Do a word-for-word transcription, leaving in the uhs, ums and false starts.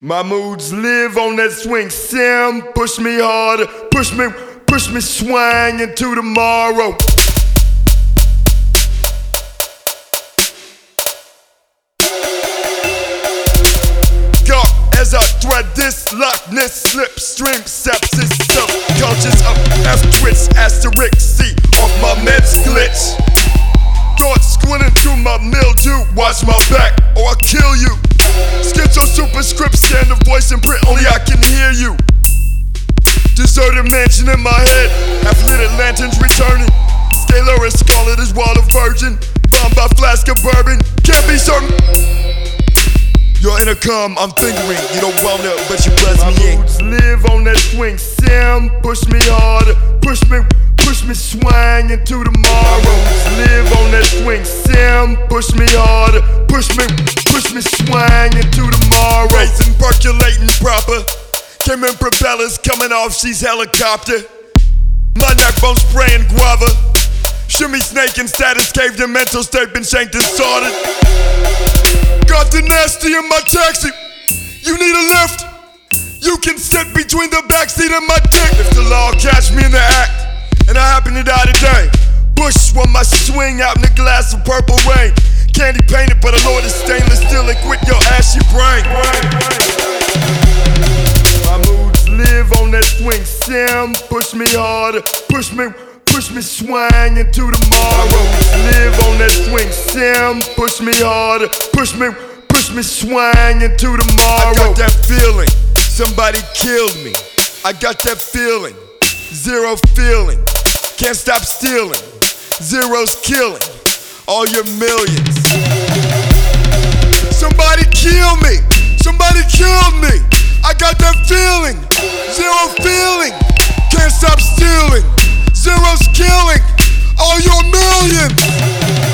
My moods live on that swing sim. Push me harder, push me, push me swing into tomorrow. Go as I thread this lockness, slipstream, sepsis, subconscious of F-twitch, asterisk, C off my meds glitch. Thoughts squinting through my mildew, watch my back or I'll kill you. Schizo superscript, scan the voice and print, only I can hear you. Deserted mansion in my head, half-lit lanterns returning. Scalar and scarlet is water virgin, bombed by flask of bourbon, can't be certain. Your intercom, I'm fingering, you don't want it, but you buzz me in. My moods live on that swing sim, push me harder, push me, push me swing into tomorrow. Live on that swing sim, push me harder, push me, push me swing into tomorrow. Racing, percolating proper, came in propellers coming off, she's helicopter. My neck bone spraying guava, shimmy snake in status cave, the mental state been shanked and sorted. Got the nasty in my taxi, you need a lift. You can sit between the backseat and my dick. If the law catch me in the act, and I happen to die today, push when my swing out in a glass of purple rain. Candy painted, but a Lord is stainless steel and quit your ashy brain. My moods live on that swing sim. Push me harder, push me, push me swing into tomorrow. Live on that swing sim. Push me harder, push me, push me swing into tomorrow. I got that feeling, somebody killed me. I got that feeling, zero feeling. Can't stop stealing, zero's killing all your millions. Somebody kill me, somebody killed me. I got that feeling, zero feeling. Can't stop stealing, zero's killing all your millions.